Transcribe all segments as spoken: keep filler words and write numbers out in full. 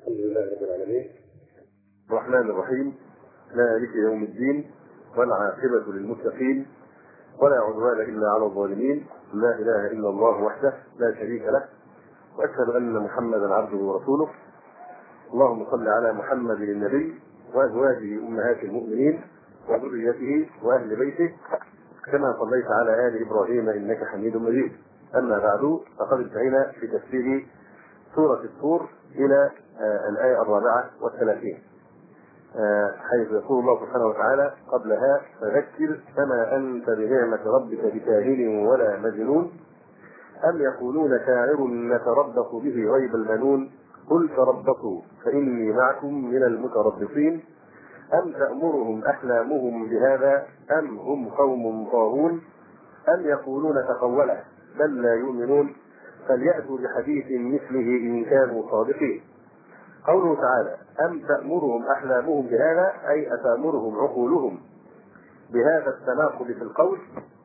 الحمد لله رب العالمين الرحمن الرحيم مالك يوم الدين والعاقبة للمتقين ولا عدوان إلا على الظالمين. لا إله إلا الله وحده لا شريك له وأشهد أن محمدا عبده ورسوله. اللهم صل على محمد النبي وأزواجه أمهات المؤمنين وذريته وأهل بيته كما صليت على آل إبراهيم إنك حميد مجيد. أما بعد فقد انتهينا في تفسير سورة الطور إلى آه الآية الرابعة والثلاثين، آه حيث يقول الله سبحانه وتعالى قبلها: فذكر فما أنت بنعمة ربك بكاهن ولا مجنون أم يقولون شاعر نتربص به ريب المنون قل تربصوا فإني معكم من المتربصين أم تأمرهم أحلامهم بهذا أم هم قوم طاغون أم يقولون تقوله بل لا يؤمنون فليأتوا بحديث مثله إن كانوا صادقين. قوله تعالى: أم تأمرهم أحلامهم بهذا، أي أتأمرهم عقولهم بهذا التناقض في القول؟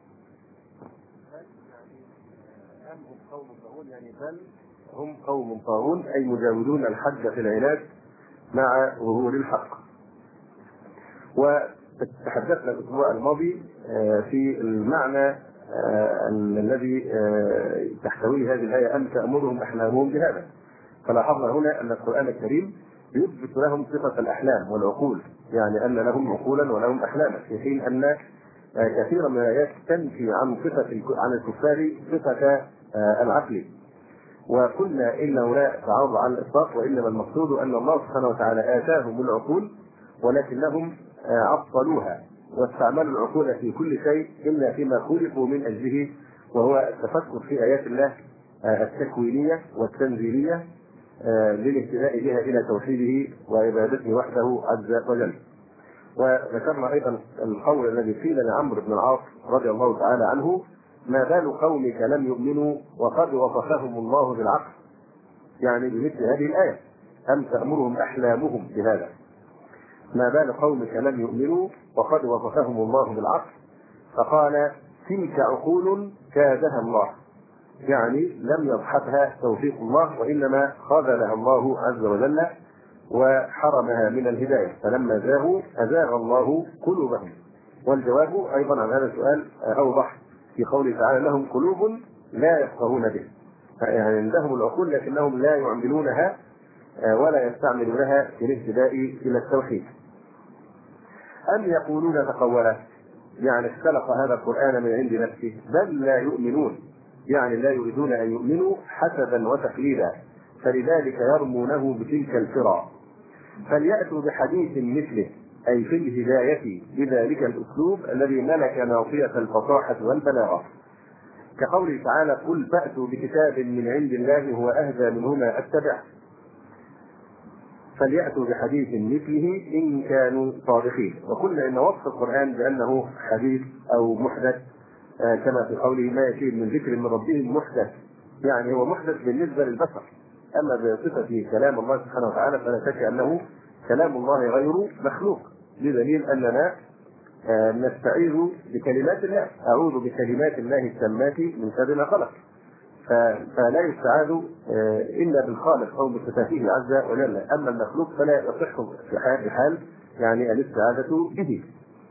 أم هم قوم طاغون، يعني بل هم قوم طاغون أي مجاوزون الحد في العناد مع ظهور الحق. وتحدثنا الأسبوع الماضي في المعنى الذي تحتويه هذه الآية: أم تأمرهم أحلامهم بهذا. فلاحظنا هنا أن القرآن الكريم يثبت لهم صفة الأحلام والعقول، يعني أن لهم عقولا ولهم أحلاما، في حين أن كثيرا من الآيات تنفي عن صفة عن الكفار صفة العقل. وقلنا إنه لا تعارض على الإطلاق، وإنما المقصود أن الله سبحانه وتعالى آتاهم العقول ولكنهم عطلوها واستعملوا العقول في كل شيء إلا فيما خلقوا من أجله، وهو التفكر في آيات الله التكوينية والتنزيلية للاهتداء بها إلى توحيده وعبادته وحده عز وجل. وذكرنا أيضا القول الذي قيل لعمرو بن العاص رضي الله تعالى عنه: ما بال قومك لم يؤمنوا وقد وصفهم الله بالعقل، يعني بمثل هذه الآية: أم تأمرهم أحلامهم بهذا. ما بال قومك لم يؤمنوا وقد وصفهم الله بالعقل، فقال: تلك عقول كادها الله، يعني لم يضحكها توفيق الله وإنما خذلها الله عز وجل وحرمها من الهداية، فلما زاغوا أزاغ الله قلوبهم. والجواب أيضا عن هذا السؤال أوضح في قوله تعالى: لهم قلوب لا يفقهون به، يعني عندهم العقول لكنهم لا يعملونها ولا يستعملونها في الاهتداء إلى التوحيد. أم يقولون تقوله، يعني اختلق هذا القرآن من عند نفسه، بل لا يؤمنون، يعني لا يريدون أن يؤمنوا حسدا وتقليدا، فلذلك يرمونه بتلك الفرى. فليأتوا بحديث مثله، أي في الهداية بذلك الأسلوب الذي ملك ناصية الفصاحة والبلاغة، كقوله تعالى: قل فأتوا بكتاب من عند الله هو أهدى منهما أتبعه. فليأتوا بحديث مثله إن كانوا صادقين. وقلنا إن وصف القرآن بأنه حديث أو محدث كما في قوله: ما يشيء من ذكر من ربهم محدث، يعني هو محدث بالنسبة للبشر، أما بصفة كلام الله سبحانه وتعالى فلا شك أنه كلام الله غير مخلوق، بدليل أننا نستعيذ بكلمات الله: أعوذ بكلمات الله التامات من شر ما خلق. فلا يستعاذ إلا بالخالق أو بصفاته عز وجل، أما المخلوق فلا يصح في حال يعني الاستعاذة به.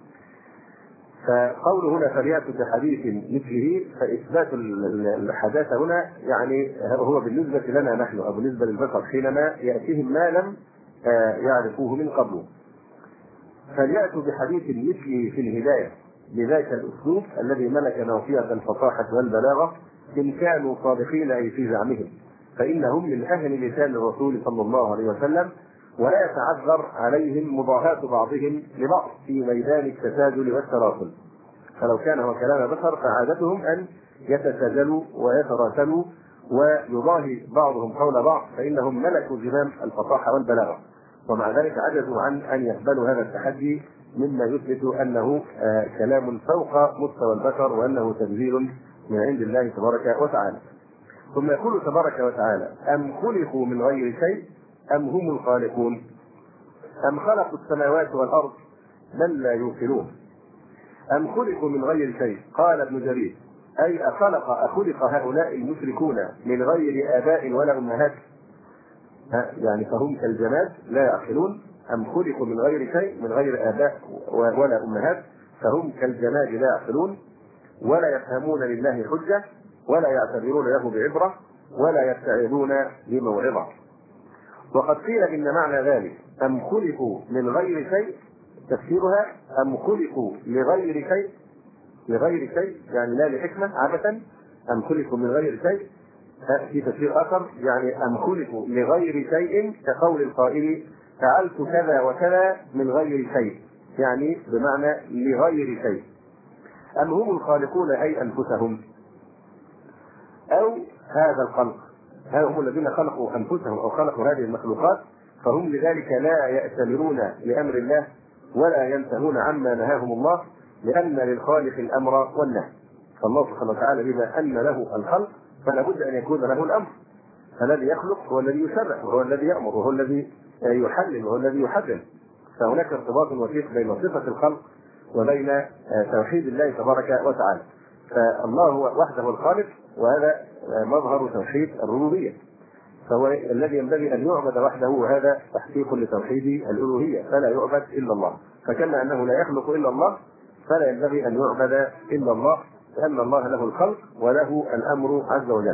فقوله هنا فليأتوا بحديث مثله، فإثبات الحداثة هنا يعني هو بالنسبة لنا نحن أو بالنسبة للبشر حينما يأتيهم ما لم يعرفوه من قبل. فليأتوا بحديث مثله في الهداية بذاك الأسلوب الذي ملك ناصية الفصاحة والبلاغة إن كانوا صادقين أي في زعمهم، فإنهم من أهل لسان الرسول صلى الله عليه وسلم، ولا يتعذر عليهم مضاهاة بعضهم لبعض في ميدان التساجل والتراصل. فلو كان هو كلام بشر فعادتهم أن يتساجلوا ويتراسلوا ويضاهي بعضهم قول بعض، فإنهم ملكوا زمام الفصاحة والبلاغة، ومع ذلك عجزوا عن أن يقبلوا هذا التحدي مما يثبت أنه كلام فوق مستوى البشر وأنه تنزيل من عند الله تبارك وتعالى. ثم يقول تبارك وتعالى: أم خلقوا من غير شيء أم هم الخالقون أم خلقوا السماوات والأرض بل لا يوقنون. أم خلقوا من غير شيء، قال ابن جرير: أي أخلق أخلق هؤلاء المشركون من غير آباء ولا أمهات، يعني فهم كالجماد لا يعقلون، أم خلقوا من غير شيء، من غير آباء ولا أمهات، فهم كالجماد لا يعقلون ولا يفهمون لله حجة ولا يعتبرون له بعبرة ولا يتعظون بموعظة. وقد قيل إن معنى ذلك أم خلقوا من غير شيء تفسيرها أم خلقوا لغير شيء، لغير شيء يعني لا لحكمة عادة، أم خلقوا من غير شيء. في تفسير آخر يعني أم خلقوا لغير شيء كقول القائل فعلت كذا وكذا من غير شيء، يعني بمعنى لغير شيء. أم هم الخالقون أي أنفسهم، أو هذا الخلق، ها هم الذين خلقوا أنفسهم أو خلقوا هذه المخلوقات، فهم لذلك لا يأتمرون لأمر الله ولا ينتهون عما نهاهم الله، لأن للخالق الأمر والنهي. فالله سبحانه وتعالى بما أن له الخلق فلا بد أن يكون له الأمر، فالذي يخلق هو الذي يشرع وهو الذي يأمر وهو الذي يحلل وهو الذي يحرم. فهناك ارتباط وثيق بين صفة الخلق وبين توحيد الله تبارك وتعالى. فالله هو وحده الخالق، وهذا مظهر توحيد الربوبية، فهو الذي ينبغي أن يعبد وحده، وهذا تحقيق لتوحيد الألوهية، فلا يعبد إلا الله. فكما أنه لا يخلق إلا الله فلا ينبغي أن يعبد إلا الله، لأن الله له الخلق وله الأمر عز وجل.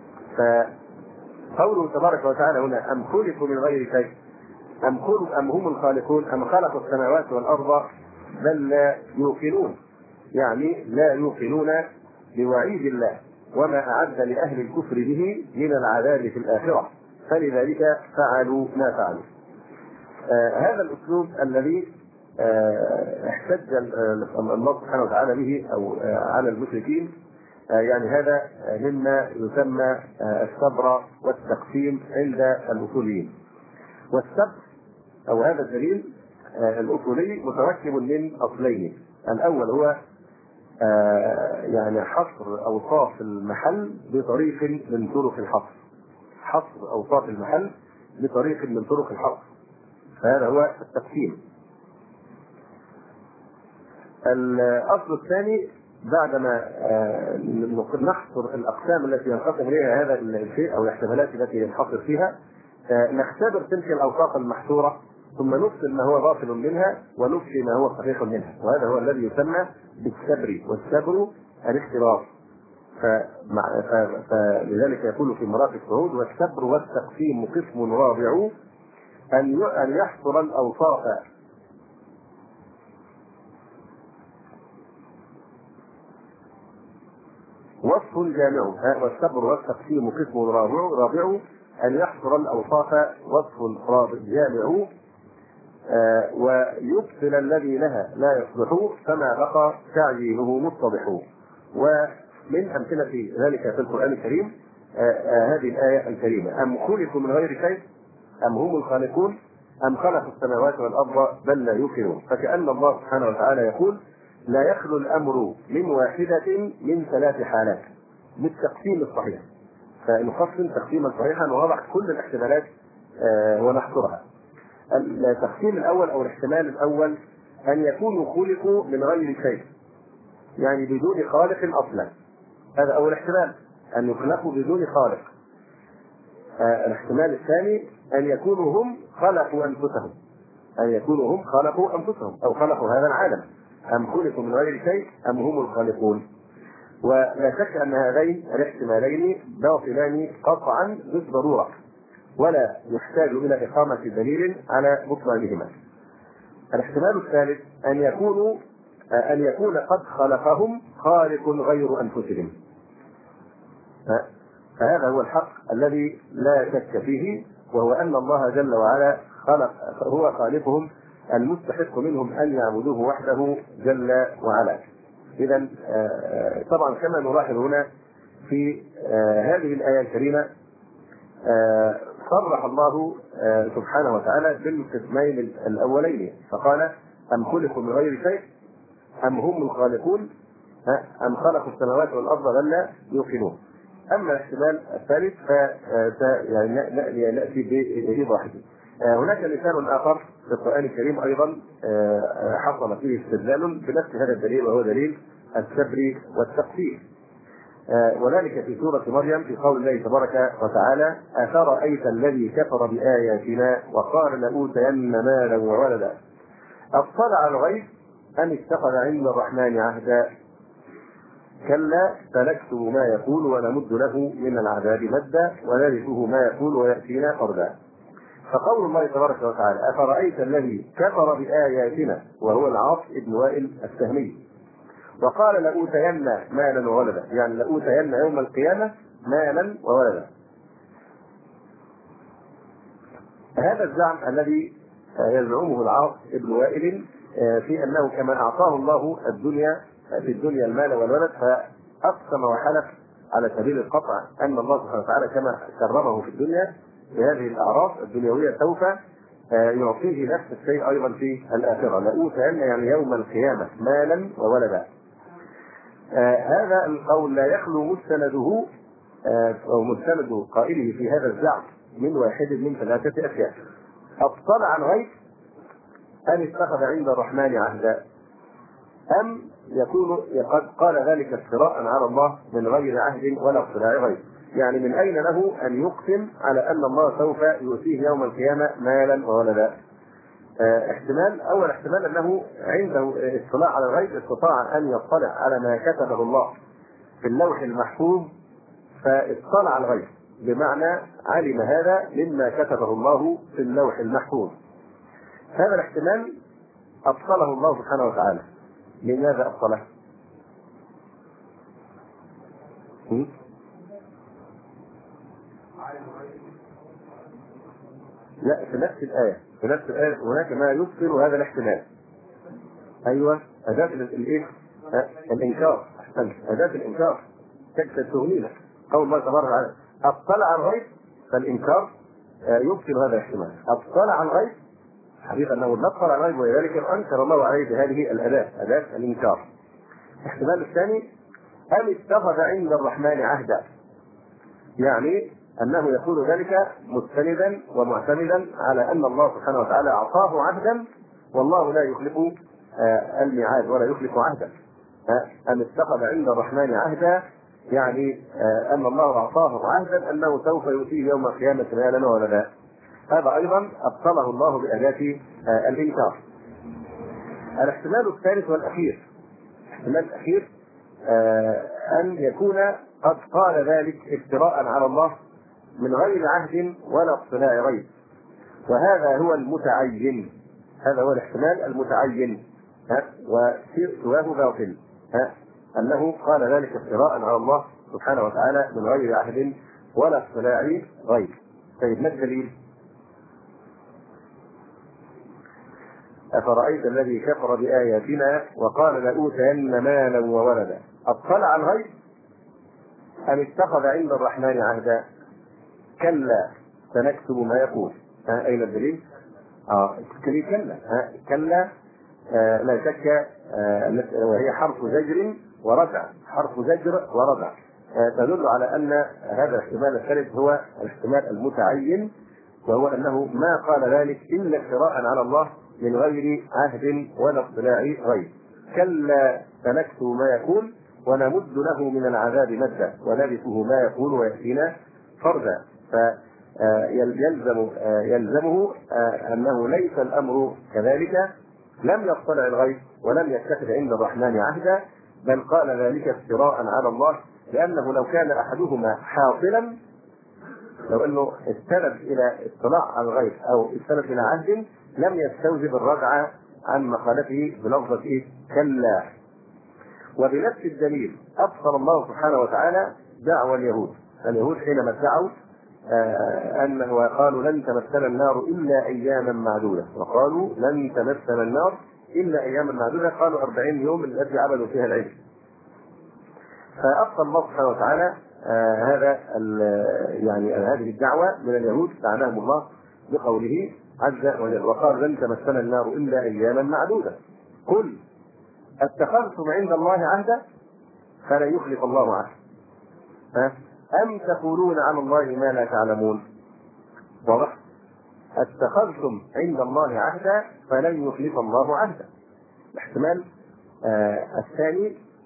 فقوله تبارك وتعالى هنا أم خلقوا من غير شيء، أم خلق أم هم الخالقون، أم خلقوا السماوات والأرض بل لا يوقنون، يعني لا يوقنون بوعيد الله وما أعد لأهل الكفر به من العذاب في الآخرة، فلذلك فعلوا ما فعلوا. آه هذا الأسلوب الذي آه احتج الله سبحانه وتعالى به أو آه على المشركين، آه يعني هذا مما يسمى آه الصبر والتقسيم عند الأصوليين. والسبر أو هذا الدليل آه الأصولي متركب من أصلين. الأول هو آه يعني حصر أوصاف المحل بطريق من طرق الحصر، حصر أوصاف المحل بطريق من طرق الحصر، فهذا هو التقسيم. الأصل الثاني بعدما آه نحصر الأقسام التي ينقسم إليها هذا الشيء أو الاحتمالات التي ينحصر فيها، آه نختبر تلك الأوصاف المحصورة ثم نفصل ما هو باطل منها ونفصل ما هو صحيح منها، وهذا هو الذي يسمى بالسبر، والسبر الاختبار. فلذلك يقول في مراتب الشهود والسبر والتقسيم قسم رابع أن أن يحصر الأوصاف وصف جامع. والسبر والتقسيم قسم رابع رابع أن يحصر الأوصاف وصف رابع جامع آه ويبطل الذي لها لا يصلح فما بقى تعيينه متضح. ومن أمثلة ذلك في القرآن الكريم آه آه هذه الآية الكريمة أم خلقوا من غير شيء أم هم الخالقون أم خلقوا السماوات والأرض بل لا يوقنون. فكأن الله سبحانه وتعالى يقول لا يخلو الأمر من واحدة من ثلاث حالات بالتقسيم الصحيح، فنقسم تقسيما صحيحا ونضع كل الاحتمالات آه ونحصرها. التقسيم الأول أو الاحتمال الأول أن يكونوا خلقوا من غير شيء، يعني بدون خالق أصلا، هذا أول احتمال، أن يخلقوا بدون خالق. آه الاحتمال الثاني أن يكونوا هم خلقوا أنفسهم، أن يكونوا هم خلقوا أنفسهم أو خلقوا هذا العالم، أم خلقوا من غير شيء أم هم الخالقون. ولا شك أن هذين الاحتمالين باطلان قطعا بالضرورة، ولا يحتاج إلى إقامة دليل على بطلانهما. الاحتمال الثالث أن يكونوا أن يكون قد خلقهم خالق غير أنفسهم، فهذا هو الحق الذي لا شك فيه، وهو أن الله جل وعلا خلق هو خالقهم المستحق منهم أن يعبدوه وحده جل وعلا. إذن طبعا كما نلاحظ هنا في هذه الآية الكريمة صرح الله سبحانه وتعالى بالقسمين الأولين، فقال أم خلقوا من غير شيء أم هم الخالقون أم خلقوا السماوات والأرض بل لا يوقنون. أما الاحتمال الثالث فنأتي بإيضاحه. هناك مثال آخر في القرآن الكريم أيضا حصل فيه استدلال بنفس هذا الدليل، وهو دليل السبر والتقسيم. وذلك في سورة مريم في قول الله تبارك وتعالى: أفرأيت الذي كفر بآياتنا وقال لأوتين مالا وولدا أطلع على الغيب أم اتخذ عند الرحمن عهدا كلا سنكتب ما يقول ونمد له من العذاب مدا ونرثه ما يقول ويأتينا فردا. فقول الله تبارك وتعالى: أفرأيت الذي كفر بآياتنا، وهو العاص بن وائل السهمي، وقال لأوتين مالا وولدا، يعني لأوتين يوم القيامة مالا وولدا. هذا الزعم الذي يزعمه العاص بن وائل في أنه كما أعطاه الله الدنيا في الدنيا المال والولد، فأقسم وحلف على سبيل القطع أن الله سبحانه وتعالى كما كرمه في الدنيا بهذه الأعراف الدنيوية سوف يعطيه نفس الشيء أيضا في الآخرة. لأوتين يعني يوم القيامة مالا وولدا. آه هذا القول لا يخلو مستنده آه أو مستند قائله في هذا الزعم من واحد من ثلاثة أشياء: أطلع عن غيب، أم اتخذ عند الرحمن عهدا، أم يكون قد قال ذلك افتراء على الله من غير عهد ولا اطلاع غيب. يعني من أين له أن يقسم على أن الله سوف يؤتيه يوم القيامة مالا وولدا؟ آه احتمال أول احتمال أنه عنده اطلاع على الغيب، استطاع أن يطلع على ما كتبه الله في اللوح المحفوظ فاطلع على الغيب، بمعنى علم هذا مما كتبه الله في اللوح المحفوظ. هذا الاحتمال أبطله الله سبحانه وتعالى. لماذا أبطله؟ لا، في نفس الآية في نفس الآية هناك ما يبطل هذا الاحتمال. أيوة، أداة الإيه؟ الإنكار. أحسنت، أداة الإنكار تكتب تغنينا. قول الله تبارك وتعالى: أطلع على الغيب، فالإنكار يبطل هذا الاحتمال. أطلع على الغيب حقيقة أنه لا اطلع على الغيب، ولذلك أنكر الله عليه بهذه الأداة، أداة الإنكار. الاحتمال الثاني: أم اتخذ عند الرحمن عهدا، يعني أنه يقول ذلك مستندا ومعتمدا على أن الله سبحانه وتعالى أعطاه عهدا، والله لا يخلف الميعاد ولا يخلف عهدا. أم اتخذ عند الرحمن عهدا، يعني أن الله أعطاه عهدا أنه سوف يؤتيه يوم القيامة مالا وولدا. هذا أيضا أبطله الله بأداة الإنكار. الاحتمال الثالث والأخير، الاحتمال الأخير أن يكون قد قال ذلك افتراء على الله من غير عهد ولا اطلاع غيب، وهذا هو المتعين. هذا هو الاحتمال المتعين، وسواه باطل، أنه قال ذلك افتراء على الله سبحانه وتعالى من غير عهد ولا اطلاع غيب. طيب، ما الدليل؟ أفرأيت الذي كفر بآياتنا وقال لأوتين مالا وولدا أطلع على الغيب أم اتخذ عند الرحمن عهدا كلا سنكتب ما يقول. ها أين الدليل؟ آه الدليل كلا. ها كلا آه لا شك، آه وهي حرف زجر ورفع، حرف زجر ورفع، آه تدل على أن هذا الاحتمال الثالث هو الاحتمال المتعين، وهو أنه ما قال ذلك إلا افتراء على الله من غير عهد ولا اطلاع غيب. كلا سنكتب ما يقول ونمد له من العذاب مدا ونرثه ما يقول ويأتينا فردا. فيلزم يلزمه أنه ليس الأمر كذلك، لم يطلع الغيب ولم يتخذ عند الرحمن عهدا، بل قال ذلك افتراء على الله، لأنه لو كان أحدهما حاصلا، لو أنه استند إلى اطلاع على الغيب أو استند إلى عهد، لم يستوجب الرجعة عن مقالته بلفظة إيه؟ كلا. وبنفس الدليل أبطل الله سبحانه وتعالى دعوى اليهود. اليهود حينما ادعوا آه أنه وقالوا لن تمسنا النار إلا أياما معدودة، وقالوا لن تمسنا النار إلا أياما معدودة، قالوا أربعين يوم التي عبدوا فيها العجل. فأبطل الله سبحانه وتعالى آه هذا يعني هذه الدعوة من اليهود، لعنهم الله بقوله عز وجل: وقال لن تمسنا النار إلا أياما معدودة. قل اتخذتم عند الله عهدا فلن يخلف الله عهدا، أم تقولون على الله ما لا تعلمون. واضح؟ اتخذتم عند الله عهدا فلن يخلف الله عهدا. الاحتمال آه الثاني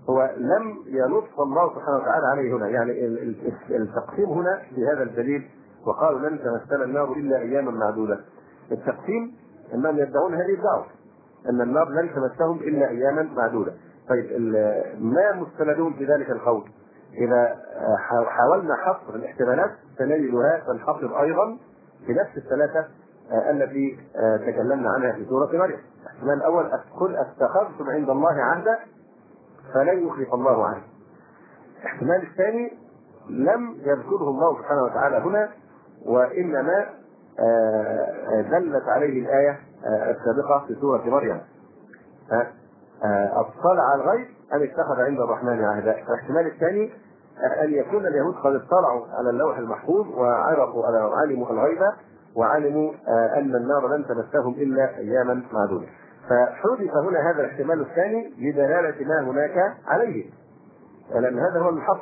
هو لم ينص الله سبحانه وتعالى عليه هنا، يعني التقسيم هنا في هذا الدليل وقالوا لن تمسنا النار الا اياما معدوده. التقسيم انهم يدعون هذه الدعوه ان النار لن تمسهم الا اياما معدوده. طيب ما مستندون في ذلك القول؟ اذا حاولنا حصر الاحتمالات سنجدها تنحصر ايضا في نفس الثلاثه التي تكلمنا عنها في سوره مريم. الاحتمال الاول قل اتخذتم عند الله عهدا فلن يخلف الله عنه. الاحتمال الثاني لم يذكره الله سبحانه وتعالى هنا، وانما دلت عليه الايه السابقه في سوره مريم اطلع على الغيب ان اتخذ عند الرحمن عهدا. الاحتمال الثاني ان يكون اليهود قد اطلعوا على اللوح المحفوظ وعرفوا علموا الغيب وعلموا ان النار لن تمسهم الا اياما معدوده. فحذف هنا هذا الاحتمال الثاني لدلاله ما هناك عليه، لان هذا هو الحصر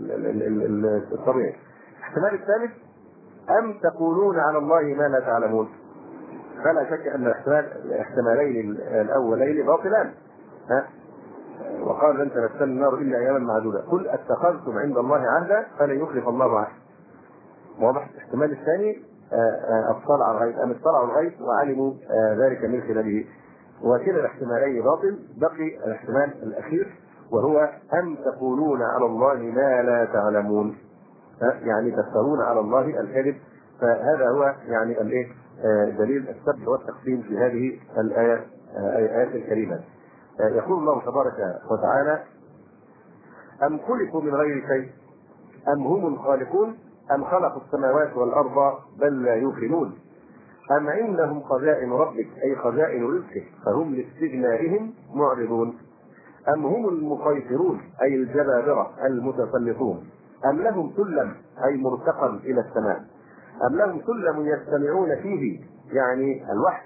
الطبيعي. الاحتمال الثالث ام تقولون على الله ما لا تعلمون. فلا شك ان الاحتمال الاحتمالين الاولين باطلان. ها وقال لن تمسنا النار الا اياما معدوده، قل اتخذتم عند الله عهدا فلن يخلف الله عهدا. واضح. الاحتمال الثاني اطلع على الغيب ام اطلعوا الغيب وعلموا ذلك من خلاله. وكلا الاحتمالين باطل. بقي الاحتمال الاخير وهو ام تقولون على الله ما لا تعلمون، يعني تفترون على الله الكذب. فهذا هو يعني الايه دليل السب والتقسيم في هذه الايه الايات الكريمه. يقول الله تبارك وتعالى ام خلقوا من غير شيء ام هم الخالقون ام خلقوا السماوات والارض بل لا يوقنون ام عندهم خزائن ربك اي خزائن رزقه فهم لاستغنائهم معرضون ام هم المسيطرون اي الجبابره المتسلطون ام لهم سلم اي مرتقى الى السماء ام لهم سلم يستمعون فيه يعني الوحي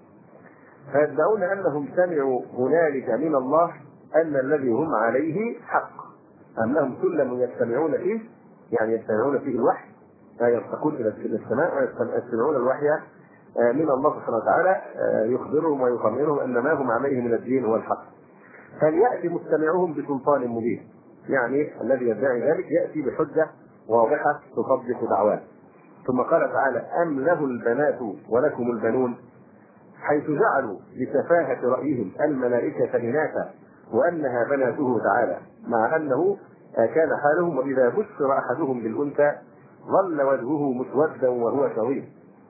فيدعون انهم سمعوا هنالك من الله ان الذي هم عليه حق. ام لهم سلم يستمعون فيه يعني يستمعون فيه الوحي فيرتقون الى السماء ويستمعون الوحي من الله سبحانه وتعالى يخبرهم ويطمئنهم ان ما هم عليه من الدين هو الحق. فلياتي مستمعهم بسلطان مبين، يعني الذي يدعي ذلك ياتي بحجه واضحه تصدق دعواه. ثم قال تعالى ام له البنات ولكم البنون، حيث جعلوا لسفاهه رايهم الملائكه اناثا وانها بناته تعالى، مع انه كان حالهم واذا بشر احدهم بالانثى ظل وجهه مسودا وهو كظيم.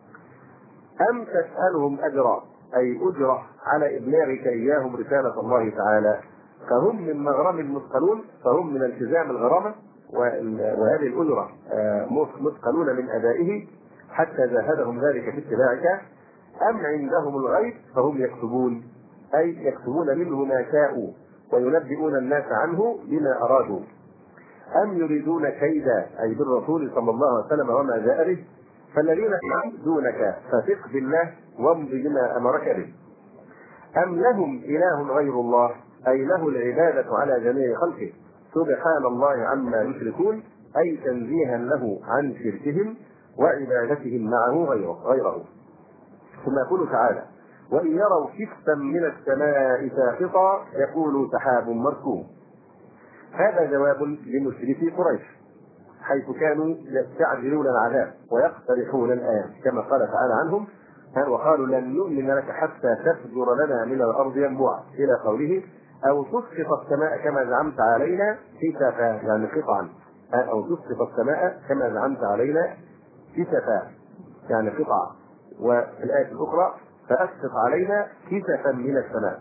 ام تسالهم اجرا اي اجره على ابلاغك اياهم رساله الله تعالى فهم من مغرم مثقلون، فهم من التزام الغرامه وهذه الاجره مثقلون من ادائه حتى زاهدهم ذلك في اتباعك. ام عندهم الغيب فهم يكتبون اي يكتبون منه ما شاءوا وينبئون الناس عنه بما ارادوا. ام يريدون كيدا اي بالرسول صلى الله عليه وسلم وما جاء به فالذين دونك فثق بالله وامض بما امرك به. ام لهم اله غير الله اي له العباده على جميع خلقه سبحان الله عما يشركون اي تنزيها له عن شركهم وعبادتهم معه غيره. ثم يقول تعالى وان يروا كسفا من السماء ساقطا يقولوا سحاب مركوم. هذا جواب لمشركي قريش حيث كانوا يستعجلون العذاب ويقترحون الآيات كما قال تعالى عنهم وقالوا لن نؤمن لك حتى تفجر لنا من الأرض ينبوعا إلى قوله أو تسقط السماء كما زعمت علينا كسفا يعني قطعا أو تسقط السماء كما زعمت علينا كسفا يعني قطعا. وفي الآية الأخرى فأسقط علينا كسفا من السماء.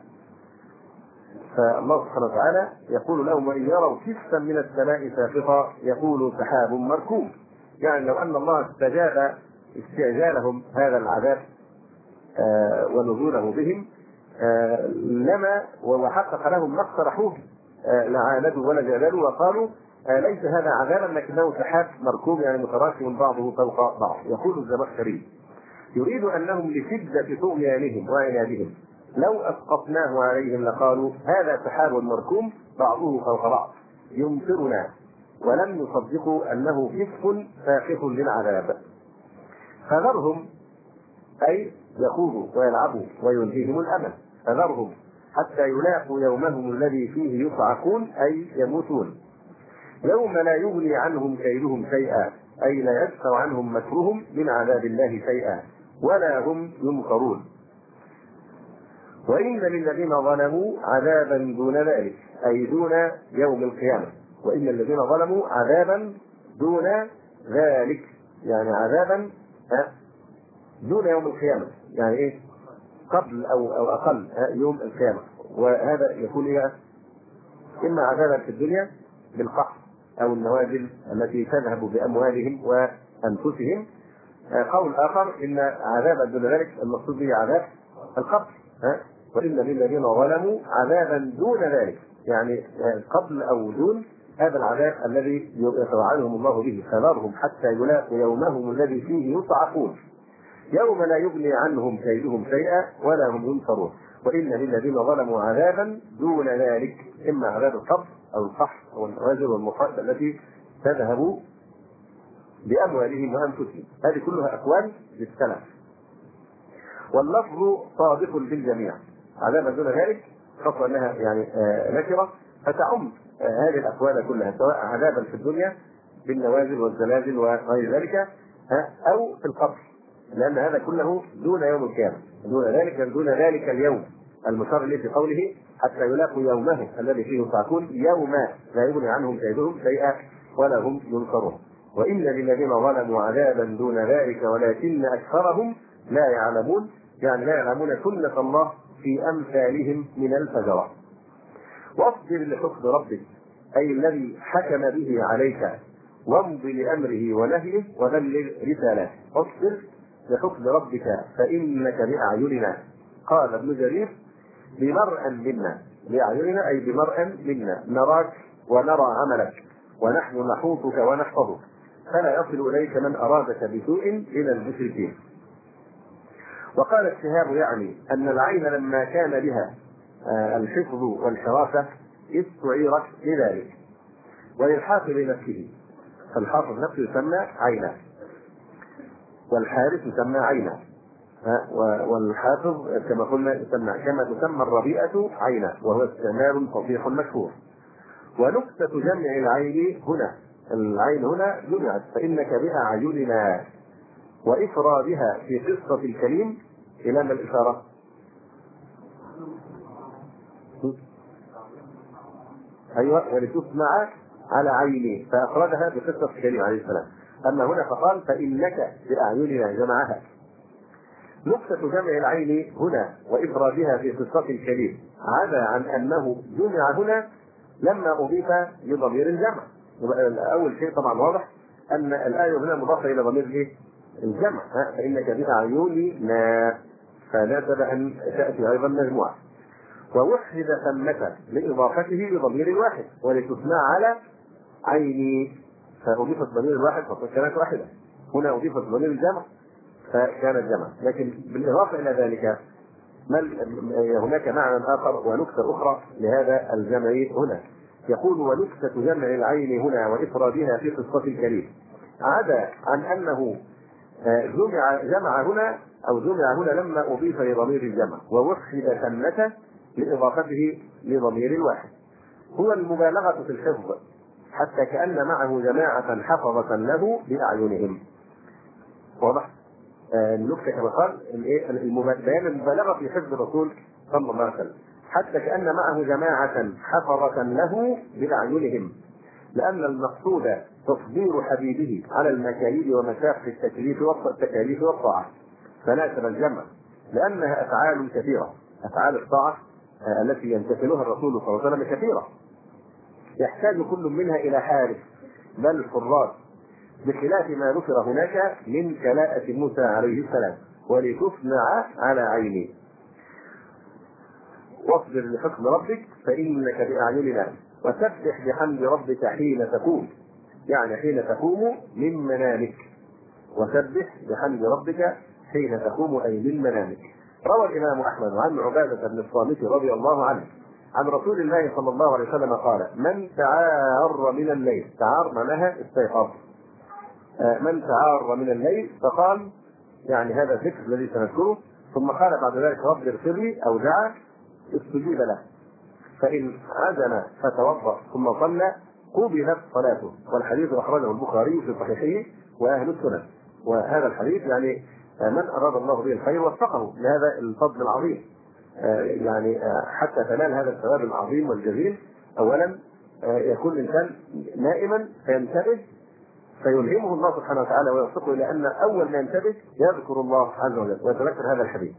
فالله سبحانه وتعالى يقول لهم وإن يروا كسفا من السماء ساقطا يقولوا سحاب مركوم، يعني لو أن الله استجاب استعجالهم هذا العذاب آه ونزوله بهم آه لما وحقق لهم ما اقترحوه آه لعاندوا ولا جادلوا وقالوا آه ليس هذا عذابا لكنه سحاب مركوم يعني متراكم بعضه فوق بعض. يقول الزمخشري يريد أنهم لشدة طغيانهم وعنادهم لو أسقطناه عليهم لقالوا هذا سحاب مركوم بعضه فوق بعض يمطرنا ولم يصدقوا أنه كسف ساقط للعذاب. فذرهم أي يخوضوا ويلعبوا ويلهيهم الأمل فذرهم حتى يلاقوا يومهم الذي فيه يصعقون أي يموتون. يوم لا يغني عنهم كيدهم شيئا أي لا يدفع عنهم مكرهم من عذاب الله شيئا ولا هم ينصرون. وإن للذين ظلموا عذابا دون ذلك أي دون يوم القيامة. وإن الذين ظلموا عذابا دون ذلك يعني عذابا دون يوم القيامة، يعني إيه؟ قبل أو أو أقل يوم القيامة. وهذا يكون إيه؟ إما عذابا في الدنيا بالقحط أو النوازل التي تذهب بأموالهم وأنفسهم. قول آخر إن عذابا دون ذلك المقصود به عذاب القبر. وإن للذين ظلموا عذابا دون ذلك يعني قبل أو دون هذا العذاب الذي يتوعدهم الله به، فذرهم حتى يلاقوا يومهم الذي فيه يصعقون يوم لا يغني عنهم كيدهم شيئا ولا هم ينصرون. وإن للذين ظلموا عذابا دون ذلك إما عذاب القبر أو القحط أو النوازل والمصائب التي تذهب بأموالهم وأنفسهم. هذه كلها أقوال للسلف، واللفظ صادق بالجميع. عذابا دون ذلك خاصة أنها يعني نكرة فتعم هذه الأقوال كلها، سواء عذابا في الدنيا بالنوازل والزلازل وغير ذلك أو في القبر، لأن هذا كله دون يوم القيامة. دون ذلك دون ذلك اليوم المشار إليه في قوله حتى يلاقوا يومهم الذي فيه يصعقون يوم لا يغني عنهم كيدهم شيئا ولا هم ينصرون. وإن للذين ظلموا عذابا دون ذلك ولكن أكثرهم لا يعلمون، يعني لا يعلمون سنة الله في أمثالهم من الفجرة. واصبر لحكم ربك أي الذي حكم به عليك وامض لأمره ونهيه وبلغ رسالاته. واصبر لحكم ربك فإنك بأعيننا. قال ابن جرير بمرء منا، بأعيننا أي بمرء منا، نراك ونرى عملك ونحن نحوطك ونحفظك فلا يصل إليك من أرادك بسوء إلى المشركين. وقال الشهاب يعني أن العين لما كان بها الحفظ والحراسة استعيرت لذلك. وللحافظ نفسه، فالحافظ نفسه يسمى عينا والحارس يسمى عينا، والحافظ كما قلنا يسمى كما تسمى الربيئة عينا، وهو استعمال فصيح مشهور. ونكتة جمع العين هنا، العين هنا جمعت فإنك بأعيننا، وإفرادها في قصة الكريم إلى ما الإشارة؟ أيوة، ولتسمع على عيني، فأفردها بقصة الكريم عليه السلام. أما هنا فقال فإنك بأعيننا جمعها. نقطة جمع العين هنا وإفرادها في قصة الكريم عدا عن أنه جمع هنا لما أضيف لضمير الجمع. أول شيء طبعا واضح أن الآية هنا مضافة إلى ضمير إيه؟ الجمع، فإنك بأعيننا، فناسب أن تأتي أيضا مجموعة. ووحد ثمة لإضافته لضمير الواحد ولتسمع على عيني، فأضيفت ضمير الواحد فكانت واحدة. هنا أضيفت ضمير الجمع فكانت جمع، لكن بالإضافة إلى ذلك هناك معنى آخر ونكتة أخرى لهذا الجمع هنا. يقول ونكتة جمع العين هنا وإفرادها في قصة الكريم عدا عن أنه جمع جمع هنا أو جمع هنا لما أضيف لضمير الجمع، ووحد ثمة لإضافته لضمير الواحد. هو المبالغة في الحفظ حتى كأن معه جماعة حفظة له بأعينهم. واضح؟ النكتة كما قال بيان المبالغة في حفظ الرسول صلى الله عليه وسلم حتى كأن معه جماعة حفظة له بأعينهم، لأن المقصود تصدير حبيبه على المكايد ومشاق التكليف والتكاليف والطاعة، فناسب الجمع لأنها أفعال كثيرة. أفعال الطاعة التي يمتثلها الرسول صلى الله عليه وسلم كثيرة يحتاج كل منها إلى حارس بل حراس، بخلاف ما ذكر هناك من كلاءة موسى عليه السلام ولتصنع على عيني. واصبر لحكم ربك فإنك بأعيننا وسبح بحمد ربك حين تقوم، يعني حين تقوم من منامك، وسبح بحمد ربك حين تقوم أي من منامك. روى الإمام أحمد عن عبادة بن الصامت رضي الله عنه عن رسول الله صلى الله عليه وسلم قال من تعار من الليل، تعار معناها استيقاظ، من تعار من الليل، فقال يعني هذا الذكر الذي سنذكره، ثم قال بعد ذلك رب اغفر لي أو دعا استجيب له، فإن عزم فتوضأ ثم صلى قبلت صلاته. والحديث أخرجه البخاري في صحيحه وأهل السنن. وهذا الحديث يعني من أراد الله به الخير وفقه لهذا الفضل العظيم، يعني حتى تنال هذا الثواب العظيم والجزيل. أولا يكون الإنسان نائما فينتبه فيلهمه الله سبحانه وتعالى ويوفقه إلى أن أول ما ينتبه يذكر الله عز وجل ويتذكر هذا الحديث.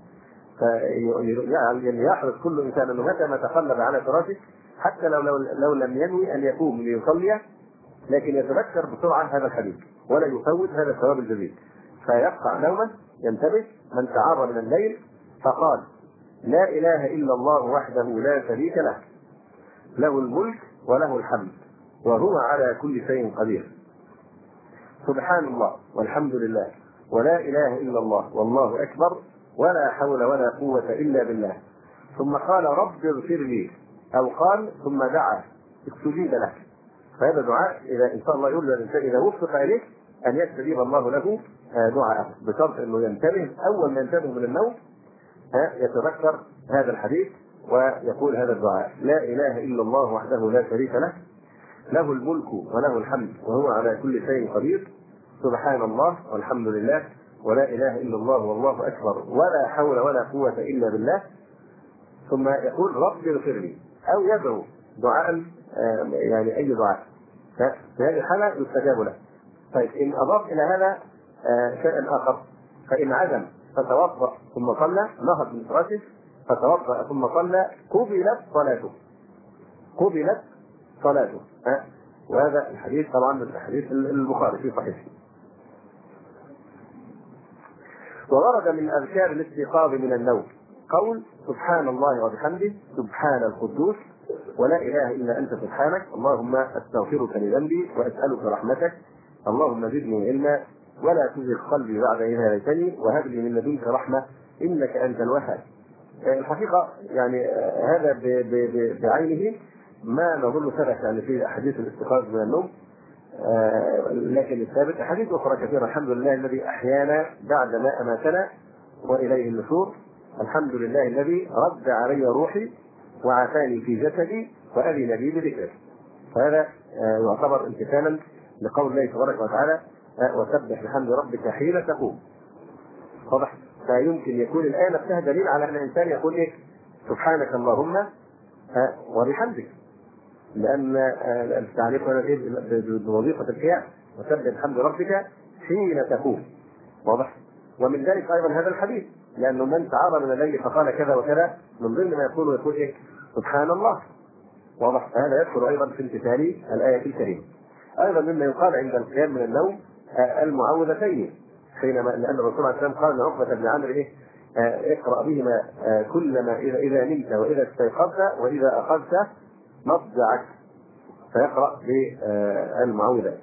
يعني يحرص كل إنسان أنه متى ما تقلب على فراشه حتى لو, لو, لو لم ينوي أن يقوم ليصلي، لكن يتذكر بسرعة هذا الحديث ولا يفوت هذا الثواب الجزيل، فيقطع نومه ينتبه. من تعار من الليل فقال لا إله إلا الله وحده لا شريك له، له الملك وله الحمد وهو على كل شيء قدير، سبحان الله والحمد لله ولا إله إلا الله والله أكبر ولا حول ولا قوة إلا بالله، ثم قال رب اغفر لي، أو قال ثم دعا استجيب له. فهذا دعاء إذا إن شاء الله يقول للإنسان إذا وفق إليه أن يستجيب الله له دعاءه، بشرط أنه ينتبه أول ما ينتبه من النوم يتذكر هذا الحديث ويقول هذا الدعاء: لا إله إلا الله وحده لا شريك له، له الملك وله الحمد وهو على كل شيء قدير، سبحان الله والحمد لله ولا إله إلا الله والله أكبر ولا حول ولا قوة إلا بالله، ثم يقول رب اغفر لي، أو يدعو دعاء يعني أي دعاء في هذه الحالة يستجاب له. طيب إن أضاف إلى هذا شيئا آخر، فإن عزم فتوضأ ثم صلى، نهض من فراشه فتوضأ ثم صلى قبلت صلاته، قبلت صلاته. وهذا الحديث طبعا من الحديث البخاري في صحيحه. وورد من أذكار الاستيقاظ من النوم قول سبحان الله وبحمده سبحان القدوس ولا إله إلا أنت سبحانك، اللهم أستغفرك لذنبي وأسألك رحمتك، اللهم زدني علما ولا تزغ قلبي بعد إذ هديتني وهب لي من لدنك رحمة إنك أنت الوهاب. الحقيقة يعني هذا بعينه ما نظن ثبت يعني في أحاديث الاستيقاظ من النوم، لكن الثابت أحاديث أخرى كثيرة. الحمد لله الذي أحيانا بعد ما أماتنا وإليه النشور، الحمد لله الذي رد علي روحي وعافاني في جسدي وأذن لي بذكره. فهذا يعتبر امتثالا لقول الله تبارك وتعالى وسبح بحمد ربك حين تقوم. واضح؟ فيمكن يكون الآية نفسها دليل على أن الإنسان يقول إيه؟ سبحانك اللهم وبحمدك، لأن التعليق بوظيفة القيام وسبح بحمد ربك حين تقوم. واضح؟ ومن ذلك أيضا هذا الحديث، لأنه من تعارى من الليل فقال كذا وكذا من ضمن ما يقول يقول إيه؟ سبحان الله. واضح؟ هذا يدخل أيضا في امتثال الآية الكريمة. أيضا مما يقال عند القيام من النوم المعوذتين، حينما لأن الرسول عليه السلام قال لعقبة بن عمرو إيه؟ اقرأ بهما كلما إذا إذا نمت وإذا استيقظت وإذا أخذت مضجعك، فيقرأ بالمعوذة.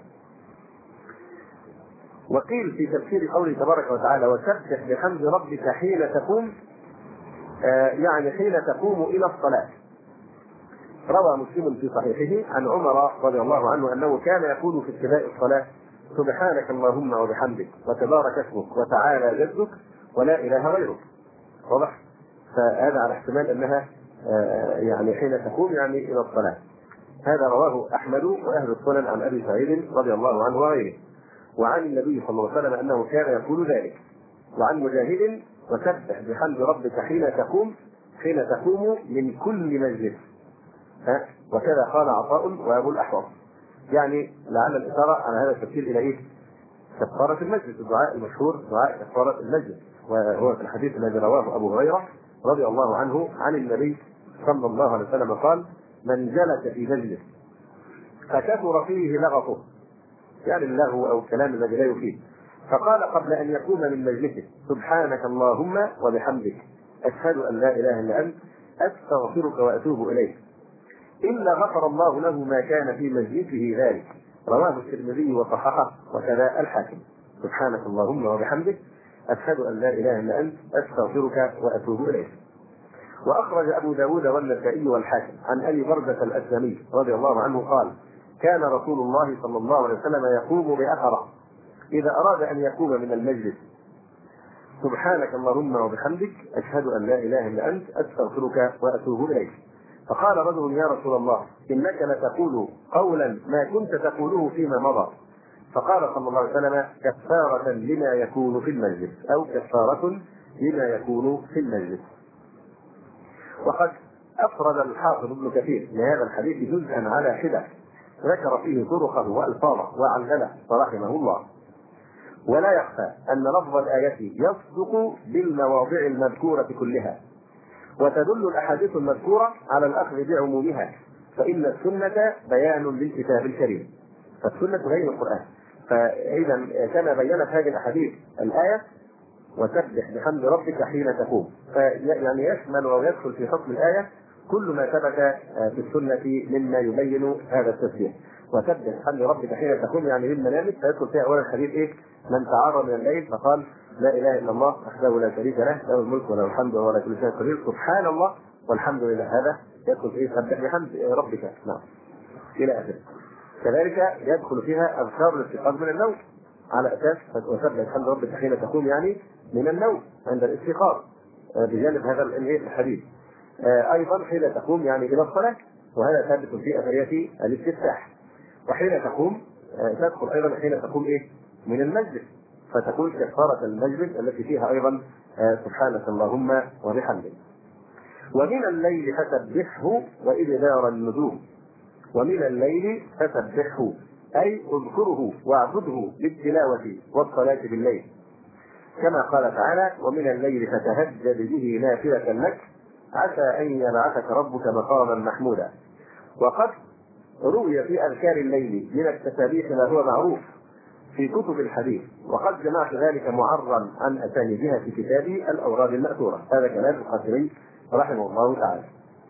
وقيل في تفسير قوله تبارك وتعالى وسبح بحمد ربك حين تقوم، يعني حين تقوم إلى الصلاة. روى مسلم في صحيحه عن عمر رضي الله عنه أنه كان يقول في ابتداء الصلاة سبحانك اللهم وبحمدك وتبارك اسمك وتعالى جدك ولا إله غيرك. واضح؟ فهذا على احتمال أنها يعني حين تقوم يعني إلى الصلاة. هذا رواه أحمد وأهل السنن عن أبي سعيد رضي الله عنه وغيره، وعن النبي صلى الله عليه وسلم أنه كان يقول ذلك، وعن مجاهد وسبح بحمد ربك حين تقوم حين تقوم من كل مجلس. ها؟ وكذا قال عطاء وأبو الأحوص. يعني لعل الإشارة على هذا التفسير إلى إيه؟ كفارة المجلس، الدعاء المشهور دعاء كفارة المجلس، وهو في الحديث الذي رواه أبو هريرة رضي الله عنه عن النبي صلى الله عليه وسلم قال من جلس في مجلس فكثر فيه لغطه، يعني اللغو أو الكلام الذي لا يفيد، فقال قبل أن يقوم من مجلسه سبحانك اللهم وبحمدك أشهد أن لا إله إلا أنت أستغفرك وأتوب إليك، إلا غفر الله له ما كان في مجلسه ذلك. رواه الترمذي وصححه وكذا الحاكم. سبحانك اللهم وبحمدك أشهد أن لا إله إلا أنت أستغفرك وأتوب إليك. وأخرج أبو داود والنسائي والحاكم عن أبي بردة الأسلمي رضي الله عنه قال كان رسول الله صلى الله عليه وسلم يقوم بأثره إذا أراد أن يقوم من المجلس سبحانك اللهم وبحمدك أشهد أن لا إله إلا أنت أستغفرك وأتوب إليك. فقال رجل يا رسول الله إنك لتقول قولا ما كنت تقوله فيما مضى. فقال صلى الله عليه وسلم كفارة لما يكون في المجلس، أو كفارة لما يكون في المجلس. وقد أفرد الحافظ ابن كثير لهذا الحديث جزءا على حدة ذكر فيه طرقه وألفاظه وعلله رحمه الله. ولا يخفى أن لفظ الآية يصدق بالمواضع المذكورة كلها، وتدل الأحاديث المذكورة على الأخذ بعمومها، فإن السنة بيان للكتاب الكريم، فالسنة غير القرآن. فإذا كما بينت هذه الأحاديث الآية وسبح بحمد ربك حين تقوم، فيعني يشمل ويدخل في حكم الآية كل ما ثبت في السنة مما يبين هذا التسبيح. وسبح بحمد ربك حين تقوم يعني بالمنامك، فيدخل فيها أولا الحديث إيه؟ من تعرض من الليل فقال لا إله إلا الله وحده لا شريك له له الملك وله الحمد وهو على كل شيء قدير سبحان الله والحمد لله، هذا يدخل فيه سبح بحمد ربك نعم إلى آخره. كذلك يدخل فيها أذكار الاستيقاظ من النوم على أساس وسبح بحمد ربك حين تقوم يعني من النوم عند الاستيقاظ بجانب هذا الحديث. أيضا حين تقوم يعني إلى الصلاة، وهذا ثابت في أثرية الاستفتاح. وحين تقوم تدخل أيضا حين تقوم إيه؟ من المجلس، فتكون كفارة المجلس التي فيها أيضا سبحانك اللهم وبحمدك. ومن الليل فسبحه وإدبار النجوم. ومن الليل فسبحه أي اذكره واعبده بالتلاوة والصلاة بالليل، كما قال تعالى ومن الليل فتهجد به نافلة لك عسى أن يبعثك ربك مقاما محمودا. وقد روي في أذكار الليل من التسابيح ما هو معروف في كتب الحديث، وقد جمعت ذلك معرا عن أسانيدها في كتابي الأوراد المأثورة. هذا كلام القاسمي رحمه الله تعالى.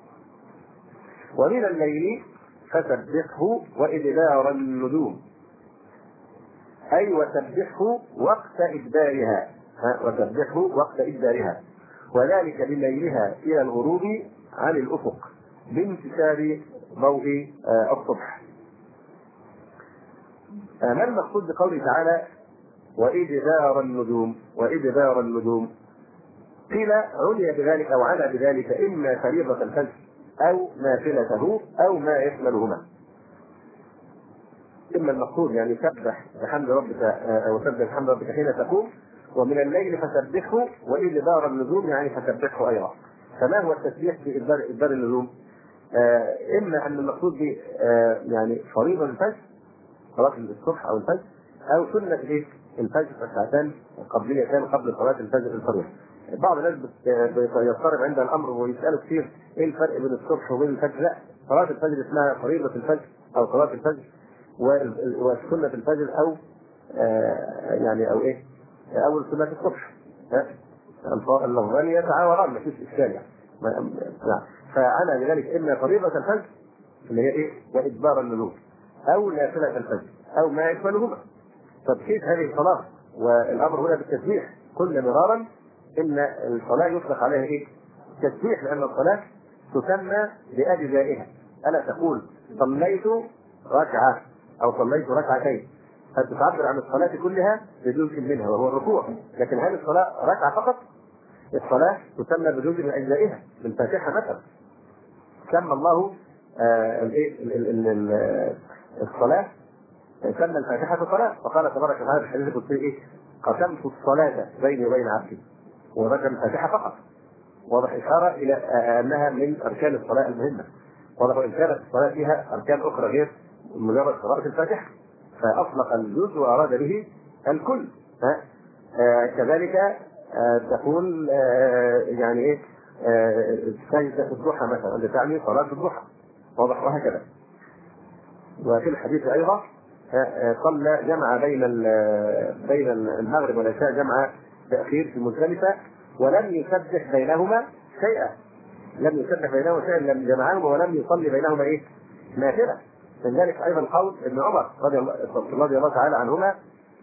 ومن الليل فسبحه وإدبار النجوم أي وسبحه وقت إدبارها، وسبحه وقت إدبارها، وذلك بميلها إلى الغروب عن الأفق بانتشار ضوء الصبح. ما المقصود بقوله تعالى وإدبار النجوم؟ وإدبار النجوم قيل علي بذلك أو على بذلك إما فريضة الفجر أو نافلته أو ما يشملهما. إما المقصود يعني سبح بحمد ربك أو سبح بحمد ربك حين تقوم، ومن الليل فسبحه وإدبار النجوم يعني فسبحه أيضا. فما هو التسبيح في إدبار إدبار النجوم؟ آه إما أن المقصود به آه يعني فريضة الفجر صلاة الصبح أو الفجر، أو سنة إيه؟ الفجر الساعتان قبليتان قبل صلاة الفجر الفريضة. بعض الناس بيضطرب عند الأمر ويسألوا كثير إيه الفرق بين الصبح وبين الفجر؟ لا، صلاة الفجر اسمها فريضة الفجر أو صلاة الفجر، وسنة الفجر أو آه يعني أو إيه؟ أول سنة الصبح. اللفظان يتعاوران ما فيش إشكال يعني. فأنا لذلك إما فريضة الفجر اللي هي إيه؟ وإدبار النجوم، أو نافلة الفجر أو ما يشملهما. فبكيف هذه الصلاة؟ والأمر هنا بالتسبيح كل مرارا إن الصلاة يطلق عليها إيه؟ تسبيح، لأن الصلاة تسمى بأجزائها. ألا تقول صليت ركعة أو صليت ركعتين، فتعبر عن الصلاة كلها بجزء منها وهو الركوع. لكن هل الصلاة ركعة فقط؟ الصلاة تسمى بجزء من أجزائها. بالفاتحة مثلا سمى الله آه الصلاة سمى الفاتحة صلاة، فقال تبارك وتعالى في الحديث القدسي إيه؟ قسمت الصلاة بيني وبين عبدي، وذكر الفاتحة فقط. واضح إشارة إلى أنها من أركان الصلاة المهمة. واضح إن كانت الصلاة فيها أركان أخرى غير مجرد قراءة الفاتحة، فأطلق الجزء وأراد به الكل. ها؟ آه كذلك آه تقول آه يعني إيه سجدة الضحى مثلا اللي تعني صلاة الضحى. واضح؟ وهكذا. وفي الحديث أيضا صلى جمع بين بين المغرب والعشاء جمع تأخير في مزدلفة ولم يسبح بينهما شيئا، لم يسبح بينهما شيئا، لم جمعهما ولم يصلي بينهما إيه؟ نافلة. من ذلك أيضا قول ابن عمر رضي الله رضي الله تعالى عنهما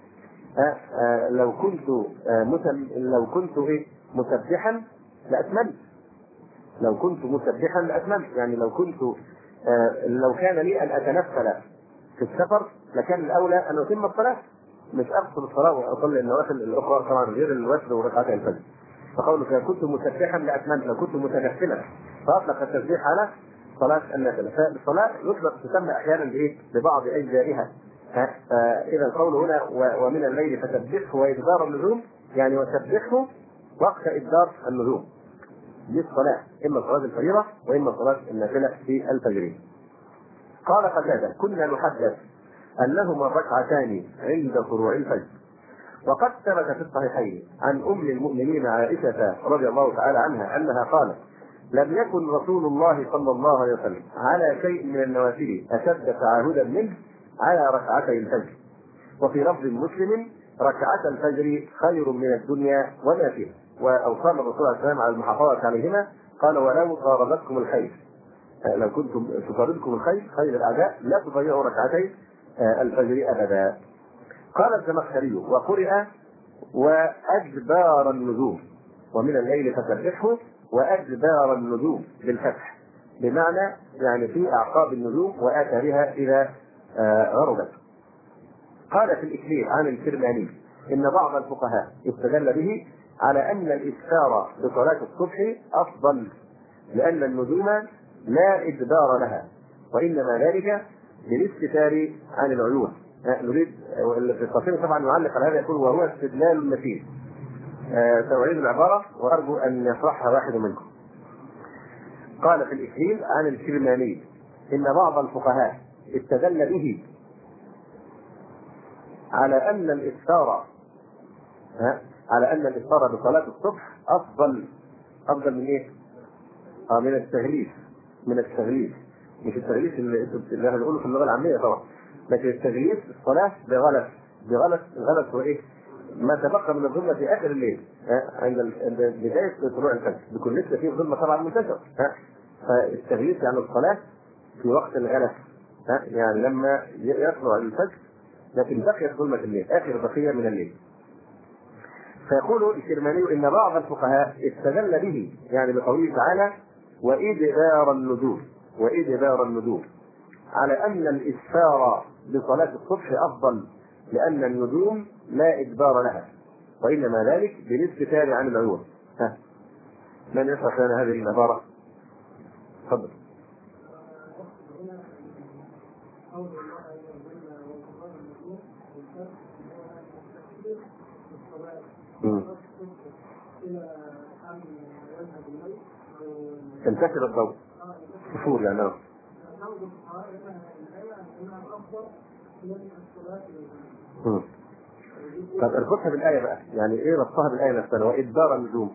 لو كنت لو كنت إيه؟ مسبحا لأتممت، لو كنت مسبحا لأتممت، يعني لو كنت لو كان لي أن أتنفل في السفر لكان الأولى أن أتم الصلاة، مش اقصر الصلاه واصلي النوافل الاخرى طبعا غير الوتر وركعتي الفجر. فقولك لو كنت مسبحا لاتممت، لو كنت متنفلا فاطلق التسبيح على صلاه النافله. فالصلاه يطلق تسمى احيانا بايه؟ ببعض اجزائها. فاذا القول هنا ومن الليل فسبحه وادبار النجوم، يعني وسبحه وقت ادبار النجوم. دي الصلاه، اما صلاه الفريضه واما صلاه النافله في الفجر. قال قتادة: كنا نحدث انهما الركعتان عند طلوع الفجر. وقد ثبت في الصحيحين عن ام المؤمنين عائشه رضي الله تعالى عنها انها قالت: لم يكن رسول الله صلى الله عليه وسلم على شيء من النوافل اشد تعاهدا منه على ركعتي الفجر. وفي لفظ مسلم: ركعتا الفجر خير من الدنيا وما فيها. واوصانا الرسول عليه السلام على المحافظه عليهما، قال: ولو قاربتكم الخير، لو كنتم تقاربكم الخير خير الاعداء لا تضيعوا ركعتي الفجر ابدا. قال الزمخشري: وقرئ وادبار النجوم، ومن الليل فسبحه وادبار النجوم بالفتح، بمعنى يعني في اعقاب النجوم واثارها اذا غربت. قال في الاكليل عن الكرماني ان بعض الفقهاء استدل به على ان الاسفار بصلاه الصبح افضل، لان النجوم لا ادبار لها، وانما ذلك للاستتار عن العيون. نريد في القصيده طبعا يعلق على هذا يقول: وهو استدلال متين. سأعيد العباره وارجو ان يشرحها واحد منكم. قال في الاكليل عن الكرماني ان بعض الفقهاء استدل به على ان الاسفار على ان الاسفار بصلاه الصبح افضل افضل من ايه؟ اه من التغليف من التغليف مش التغليف اللي احنا بنقوله في اللغه العاميه طبعا، لكن التغليف الصلاه بغلس بغلس الغلس هو ايه؟ ما تبقى من الظلمه في اخر الليل عند بدايه طلوع الفجر، بيكون لسه فيه ظلمه طبعا منتشره. فالتغليف يعني الصلاه في وقت الغلس، يعني لما يطلع الفجر لكن بقيت ظلمه الليل، اخر بقيه من الليل. فيقول الكرماني ان بعض الفقهاء استدل به يعني بقوله تعالى: وإدبار النجوم وإدبار النجوم على أن الإسفار بصلاة الصبح أفضل، لأن النجوم لا إدبار لها، وإنما ذلك بالاستتار عن العيون. ها من يشرح لنا هذه العبارة؟ تفضل. تنتشر الضوء كفور يعني. نعم. طب اربطها بالآية بقى، يعني ايه ربطها بالآية نفسها؟ وإدبار النجوم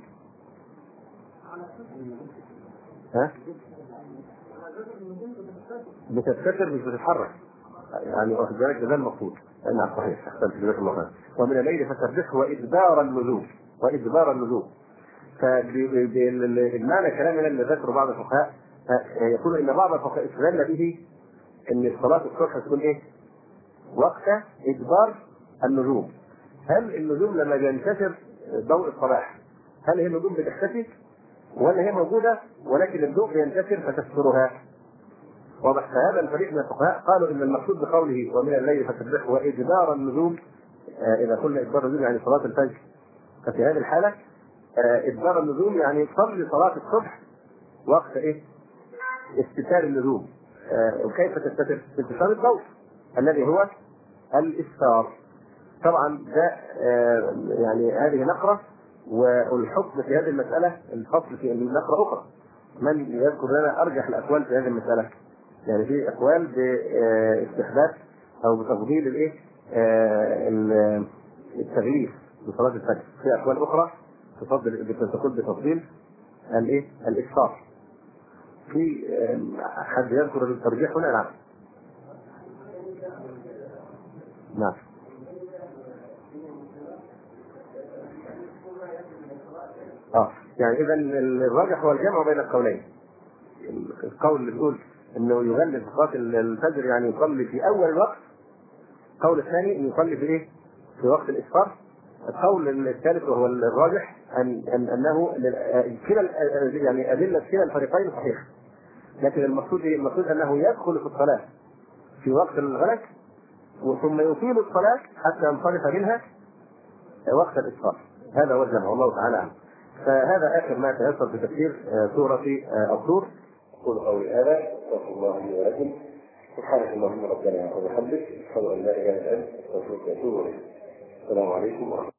ها؟ بتتكسر مش بتتحرك، يعني واخد بالك ده المقصود. نعم صحيح، احسنت جزاك الله خير. ومن الليل فسبحه وإدبار النجوم وإدبار النجوم. فبالمعنى كلامنا اللي ذكره بعض الفقهاء يقول ان بعض الفقهاء استدل به ان صلاه الصبح تكون ايه؟ وقت ادبار النجوم. هل النجوم لما ينتشر ضوء الصباح هل هي النجوم بتختفي ولا هي موجوده ولكن الضوء ينتشر فتسترها؟ واضح. فهذا الفريق من الفقهاء قالوا ان المقصود بقوله ومن الليل فسبحه وادبار النجوم، اذا قلنا ادبار النجوم يعني صلاه الفجر، ففي هذه الحاله إدبار النجوم يعني صلي صلاة الصبح وقت إيه؟ استتار النجوم. آه وكيف تستتر؟ انتشار الضوء الذي هو الإسفار. طبعا ده آه يعني هذه نقرة، والحكم في هذه المسألة الفصل في نقرة أخرى. من يذكر لنا أرجح الأقوال في هذه المسألة؟ يعني في أقوال باستحباب أو بتفضيل الإيه؟ آه التغليف بصلاة الفجر، في أقوال أخرى تفضل بتقول بتفضيل الايه؟ الاسفار. في حد يذكر الترجيح هنا؟ نعم. نعم. اه يعني اذا الراجح هو الجمع بين القولين. القول اللي بيقول انه يغلب صلاه الفجر يعني يصلي في اول الوقت، القول الثاني انه يصلي في ايه؟ في وقت الاسفار. القول الثالث وهو الراجح ان ان انه كلا يعني ادله كلا الفريقين صحيحه، لكن المقصود ايه؟ المقصود انه يدخل في الصلاه في وقت الغلس ثم يطيل الصلاة حتى ينصرف منها وقت الإسفار. هذا هو الجمع، والله تعالى أعلم. فهذا آخر ما تيسر في تفسير سورة الطور. أقول قولي هذا، أستغفر الله لي ولكم، سبحانك اللهم ربنا وبحمدك، أشهد أن لا إله إلا أنت، أستغفرك وأتوب إليك. السلام عليكم ورحمة الله.